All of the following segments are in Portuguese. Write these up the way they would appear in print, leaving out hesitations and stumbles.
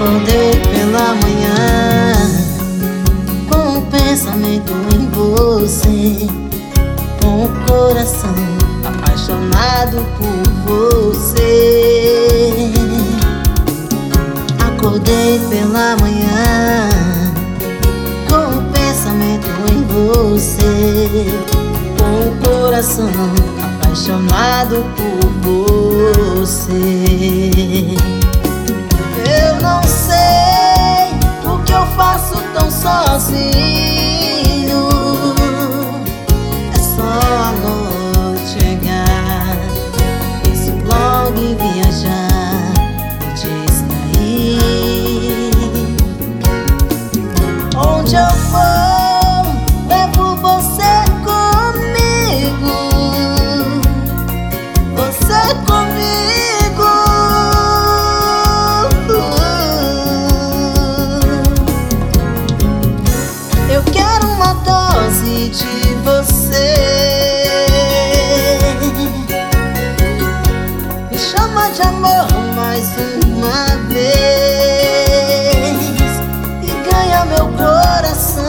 Acordei pela manhã com um pensamento em você, com o coração apaixonado por você. Acordei pela manhã com um pensamento em você, com o coração apaixonado por você. Eu não sei o que eu faço tão sozinho. É só a noite chegar, penso logo em viajar, me distrair. Onde eu for, levo você comigo, você comigo. Eu quero uma dose de você. Me chama de amor mais uma vez e ganha meu coração,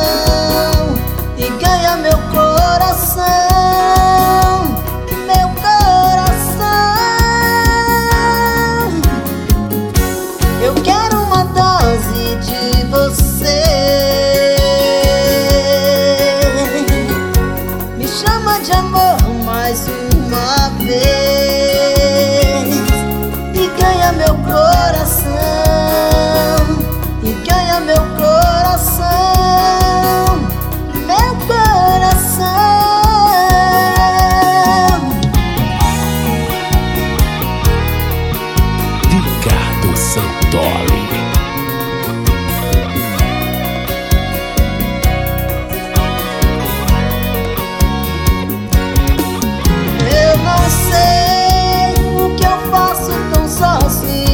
e ganha meu coração, meu coração. Eu quero uma dose de você. Chama de amor mais uma vez e ganha meu coração, e ganha meu coração, meu coração. Ricardo Santoli. Não sei o que eu faço tão sozinho.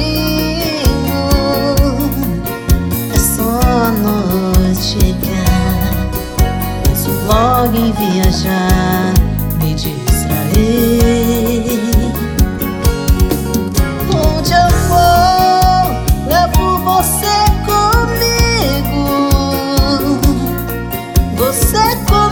É só a noite chegar, penso logo em viajar, me distrair. Onde eu for, levo você comigo, você comigo.